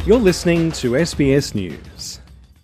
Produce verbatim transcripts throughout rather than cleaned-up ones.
You're listening to S B S News.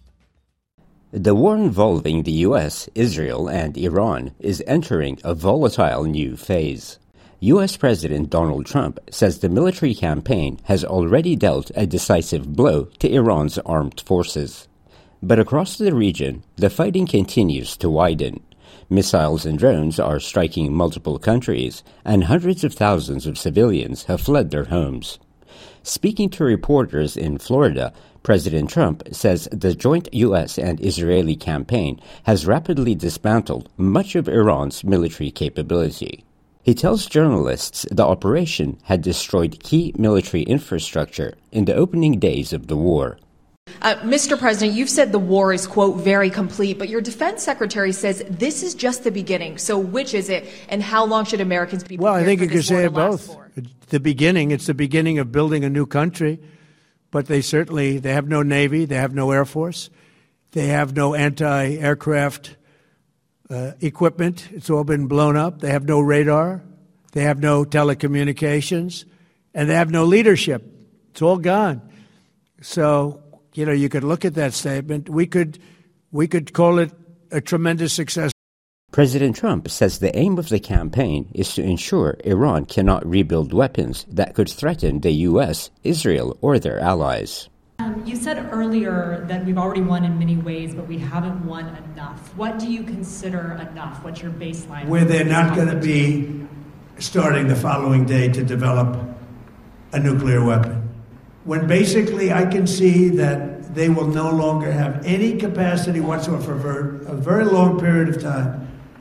The war involving the U S, Israel, and Iran is entering a volatile new phase. U S President Donald Trump says the military campaign has already dealt a decisive blow to Iran's armed forces. But across the region, the fighting continues to widen. Missiles and drones are striking multiple countries, and hundreds of thousands of civilians have fled their homes. Speaking to reporters in Florida, President Trump says the joint U S and Israeli campaign has rapidly dismantled much of Iran's military capability. He tells journalists the operation had destroyed key military infrastructure in the opening days of the war. Uh, Mister President, you've said the war is, quote, very complete, but your defense secretary says this is just the beginning. So which is it, and how long should Americans be prepared Well, I think for you could this war say to it last both. for? It's the beginning. It's the beginning of building a new country. But they certainly, they have no Navy, they have no Air Force, they have no anti-aircraft uh, equipment. It's all been blown up. They have no radar, they have no telecommunications, and they have no leadership. It's all gone. So, you know, you could look at that statement. We could, we could call it a tremendous success. President Trump says the aim of the campaign is to ensure Iran cannot rebuild weapons that could threaten the U S, Israel, or their allies. Um, you said earlier that we've already won in many ways, but we haven't won enough. What do you consider enough? What's your baseline? Where they're not going to be starting the following day to develop a nuclear weapon. When basically I can see that they will no longer have any capacity whatsoever for a very long period of time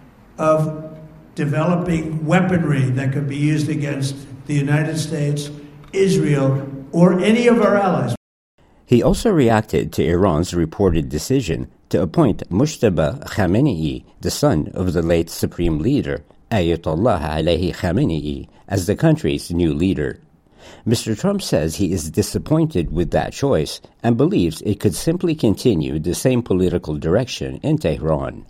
of developing weaponry that could be used against the United States, Israel, or any of our allies. He also reacted to Iran's reported decision to appoint Mujtaba Khamenei, the son of the late Supreme Leader, Ayatollah Alayhi Khamenei, as the country's new leader. Mister Trump says he is disappointed with that choice and believes it could simply continue the same political direction in Tehran.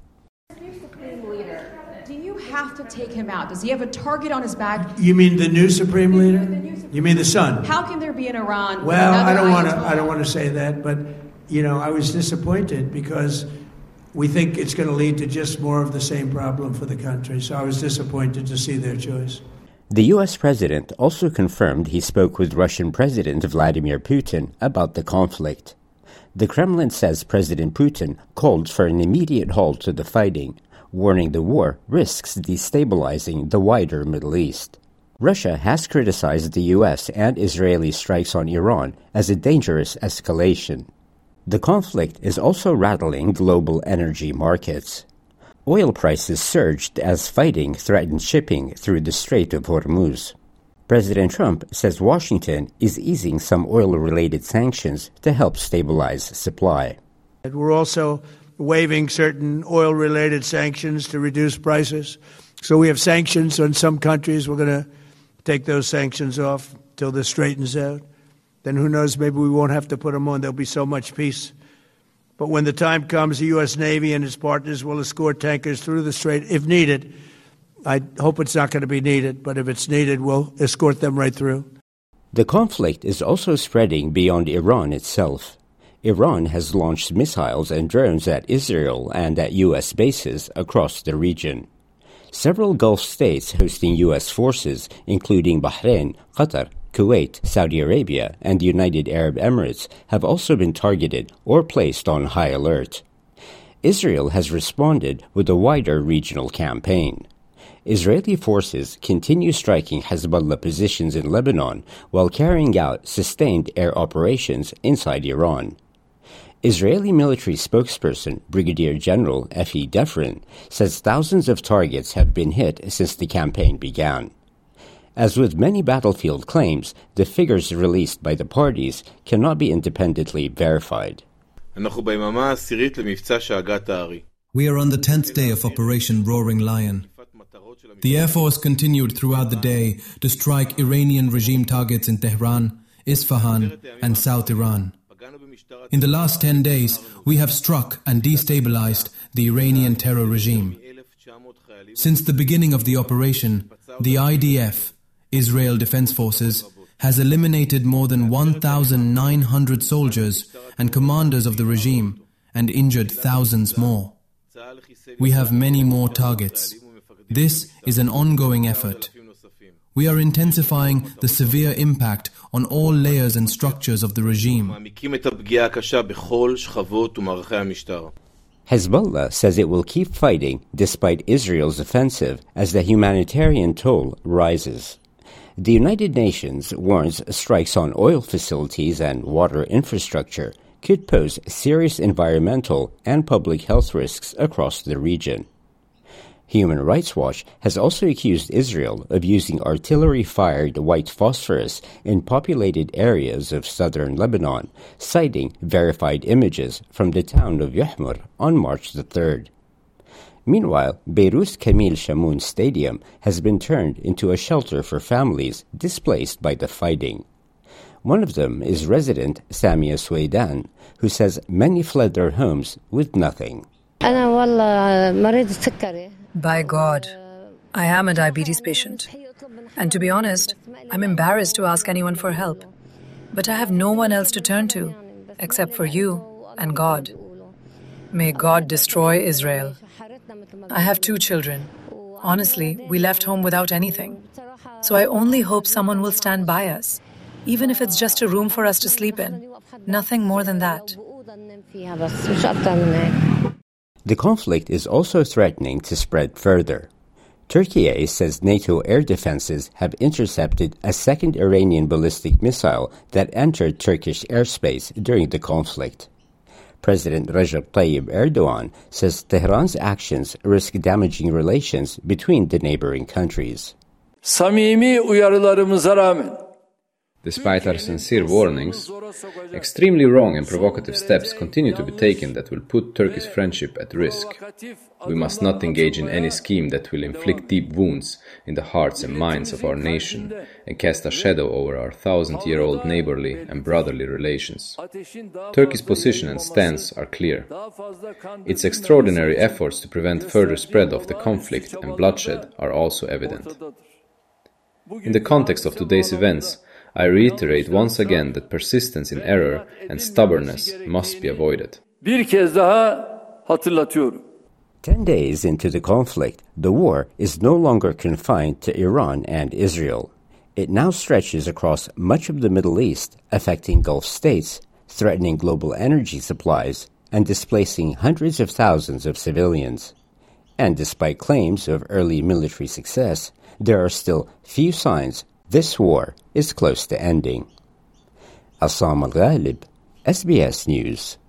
Have to take him out? Does he have a target on his back? You mean the new Supreme Leader? The new Supreme you mean the son? How can there be an Iran? Well, I don't want to. I don't want to say that, but you know, I was disappointed because we think it's going to lead to just more of the same problem for the country. So I was disappointed to see their choice. The U S president also confirmed he spoke with Russian President Vladimir Putin about the conflict. The Kremlin says President Putin called for an immediate halt to the fighting, warning the war risks destabilizing the wider Middle East. Russia has criticized the U S and Israeli strikes on Iran as a dangerous escalation. The conflict is also rattling global energy markets. Oil prices surged as fighting threatened shipping through the Strait of Hormuz. President Trump says Washington is easing some oil-related sanctions to help stabilize supply. We're also waiving certain oil-related sanctions to reduce prices. So we have sanctions on some countries. We're going to take those sanctions off till this straightens out. Then who knows, maybe we won't have to put them on. There'll be so much peace. But when the time comes, the U S Navy and its partners will escort tankers through the strait if needed. I hope it's not going to be needed, but if it's needed, we'll escort them right through. The conflict is also spreading beyond Iran itself. Iran has launched missiles and drones at Israel and at U S bases across the region. Several Gulf states hosting U S forces, including Bahrain, Qatar, Kuwait, Saudi Arabia, and the United Arab Emirates, have also been targeted or placed on high alert. Israel has responded with a wider regional campaign. Israeli forces continue striking Hezbollah positions in Lebanon while carrying out sustained air operations inside Iran. Israeli military spokesperson Brigadier General Efi Defrin says thousands of targets have been hit since the campaign began. As with many battlefield claims, the figures released by the parties cannot be independently verified. We are on the tenth day of Operation Roaring Lion. The Air Force continued throughout the day to strike Iranian regime targets in Tehran, Isfahan, and South Iran. In the last ten days, we have struck and destabilized the Iranian terror regime. Since the beginning of the operation, the I D F, Israel Defense Forces, has eliminated more than one thousand nine hundred soldiers and commanders of the regime and injured thousands more. We have many more targets. This is an ongoing effort. We are intensifying the severe impact on all layers and structures of the regime. Hezbollah says it will keep fighting despite Israel's offensive as the humanitarian toll rises. The United Nations warns strikes on oil facilities and water infrastructure could pose serious environmental and public health risks across the region. Human Rights Watch has also accused Israel of using artillery-fired white phosphorus in populated areas of southern Lebanon, citing verified images from the town of Yuhmur on March the third. Meanwhile, Beirut's Camille Chamoun Stadium has been turned into a shelter for families displaced by the fighting. One of them is resident Samia Swaidan, who says many fled their homes with nothing. By God, I am a diabetes patient. And to be honest, I'm embarrassed to ask anyone for help. But I have no one else to turn to, except for you and God. May God destroy Israel. I have two children. Honestly, we left home without anything. So I only hope someone will stand by us, even if it's just a room for us to sleep in. Nothing more than that. The conflict is also threatening to spread further. Turkey says NATO air defenses have intercepted a second Iranian ballistic missile that entered Turkish airspace during the conflict. President Recep Tayyip Erdogan says Tehran's actions risk damaging relations between the neighboring countries. Samimi uyarılarımıza rağmen, despite our sincere warnings, extremely wrong and provocative steps continue to be taken that will put Turkey's friendship at risk. We must not engage in any scheme that will inflict deep wounds in the hearts and minds of our nation and cast a shadow over our thousand-year-old neighborly and brotherly relations. Turkey's position and stance are clear. Its extraordinary efforts to prevent further spread of the conflict and bloodshed are also evident. In the context of today's events, I reiterate once again that persistence in error and stubbornness must be avoided. Bir kez daha hatırlatıyorum. Ten days into the conflict, the war is no longer confined to Iran and Israel. It now stretches across much of the Middle East, affecting Gulf states, threatening global energy supplies, and displacing hundreds of thousands of civilians. And despite claims of early military success, there are still few signs this war is close to ending. Assam Al-Ghalib, S B S News.